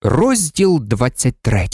Розділ 23.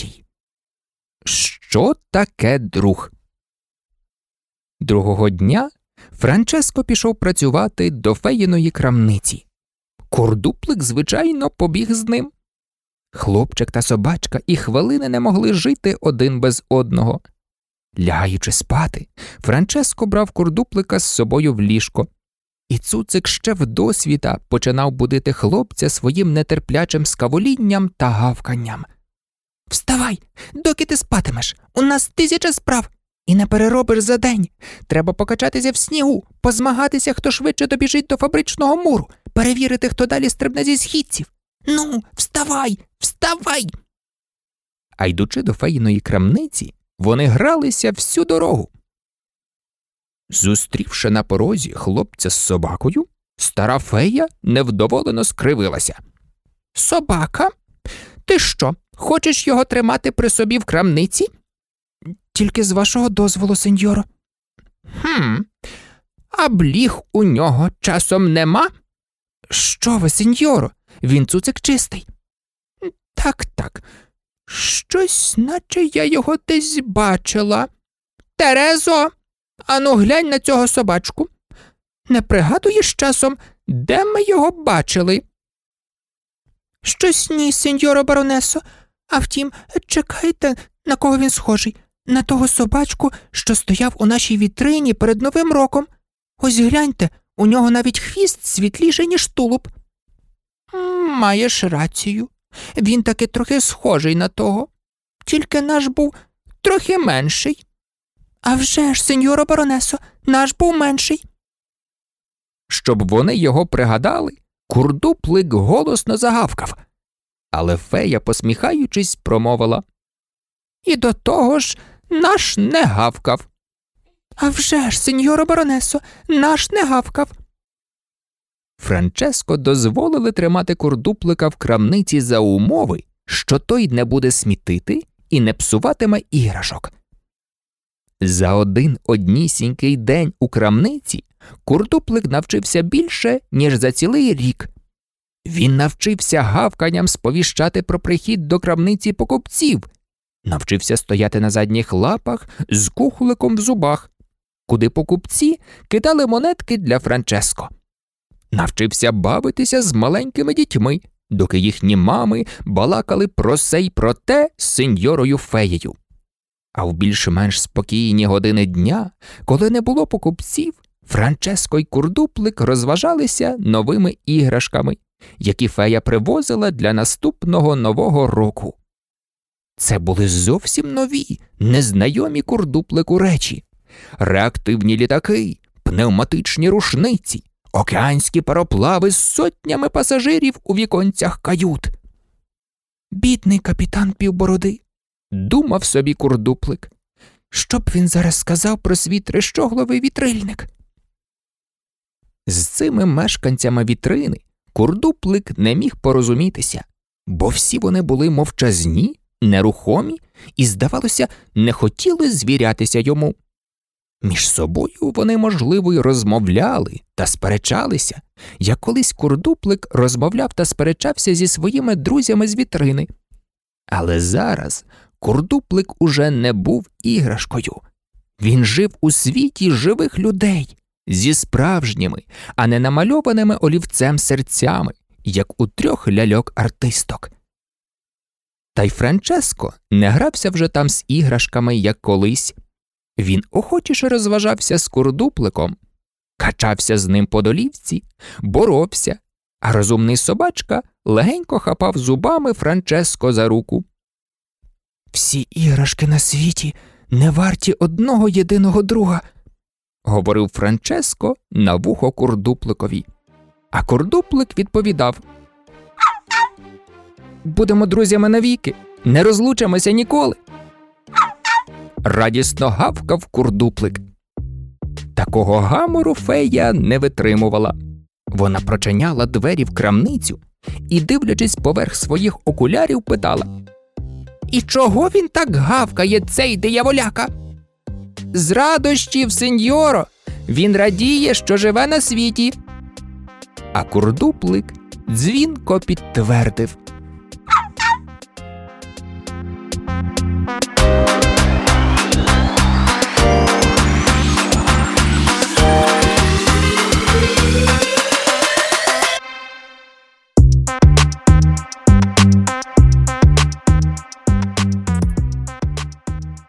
Що таке друг? Другого дня Франческо пішов працювати до феїної крамниці. Курдуплик, звичайно, побіг з ним. Хлопчик та собачка і хвилини не могли жити один без одного. Лягаючи спати, Франческо брав Курдуплика з собою в ліжко. І цуцик ще вдосвіта починав будити хлопця своїм нетерплячим скавулінням та гавканням. «Вставай, доки ти спатимеш, у нас 1000 справ, і не переробиш за день. Треба покачатися в снігу, позмагатися, хто швидше добіжить до фабричного муру, перевірити, хто далі стрибне зі східців. Ну, вставай, вставай!» А йдучи до феїної крамниці, вони гралися всю дорогу. Зустрівши на порозі хлопця з собакою, стара фея невдоволено скривилася. «Собака? Ти що, хочеш його тримати при собі в крамниці?» «Тільки з вашого дозволу, сеньоро». А бліг у нього часом нема?» «Що ви, сеньоро, він цуцик чистий». Так, щось, наче я його десь бачила. Терезо, ану глянь на цього собачку. Не пригадуєш часом, де ми його бачили?» «Щось ні, сеньоро баронесо. А втім, чекайте, на кого він схожий. На того собачку, що стояв у нашій вітрині перед Новим роком. Ось гляньте, у нього навіть хвіст світліший, ніж тулуб». «Маєш рацію. Він таки трохи схожий на того. Тільки наш був трохи менший». «А вже ж, сеньоро баронесо, наш був менший». Щоб вони його пригадали, Курдуплик голосно загавкав. Але фея, посміхаючись, промовила: «І до того ж, наш не гавкав». «А вже ж, сеньоро баронесо, наш не гавкав». Франческо дозволили тримати Курдуплика в крамниці за умови, що той не буде смітити і не псуватиме іграшок. За один однісінький день у крамниці Курдуплик навчився більше, ніж за цілий рік. Він навчився гавканням сповіщати про прихід до крамниці покупців, навчився стояти на задніх лапах з кухликом в зубах, куди покупці кидали монетки для Франческо. Навчився бавитися з маленькими дітьми, доки їхні мами балакали про се й про те з сеньорою феєю. А в більш-менш спокійні години дня, коли не було покупців, Франческо й Курдуплик розважалися новими іграшками, які фея привозила для наступного Нового року. Це були зовсім нові, незнайомі Курдуплику речі: реактивні літаки, пневматичні рушниці, океанські пароплави з сотнями пасажирів у віконцях кают. «Бідний капітан Півбороди», – думав собі Курдуплик. «Що б він зараз сказав про свій трещогловий вітрильник?» З цими мешканцями вітрини Курдуплик не міг порозумітися, бо всі вони були мовчазні, нерухомі і, здавалося, не хотіли звірятися йому. Між собою вони, можливо, й розмовляли та сперечалися, як колись Курдуплик розмовляв та сперечався зі своїми друзями з вітрини. Але зараз Курдуплик уже не був іграшкою. Він жив у світі живих людей, зі справжніми, а не намальованими олівцем серцями, як у 3 ляльок-артисток. Та й Франческо не грався вже там з іграшками, як колись. Він охочіше розважався з Курдупликом, качався з ним по долівці, боровся, а розумний собачка легенько хапав зубами Франческо за руку. «Всі іграшки на світі не варті одного єдиного друга», – говорив Франческо на вухо Курдупликові. А Курдуплик відповідав: «Будемо друзями навіки, не розлучимося ніколи». Радісно гавкав Курдуплик. Такого гамору фея не витримувала. Вона прочиняла двері в крамницю і, дивлячись поверх своїх окулярів, питала: «І чого він так гавкає, цей дияволяка?» «З радощів, сеньоро! Він радіє, що живе на світі». А Курдуплик дзвінко підтвердив: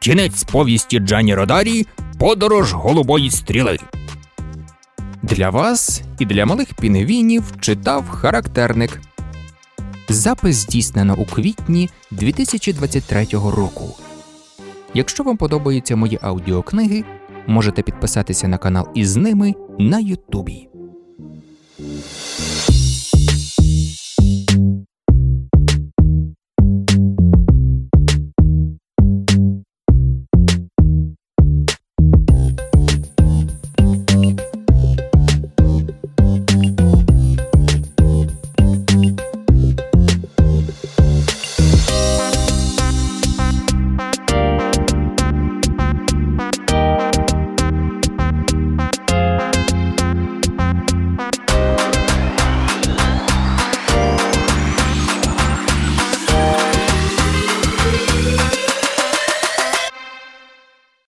Кінець повісті Джанні Родарі «Подорож голубої стріли». Для вас і для малих пінгвінів читав Характерник. Запис здійснено у квітні 2023 року. Якщо вам подобаються мої аудіокниги, можете підписатися на канал із ними на Ютубі.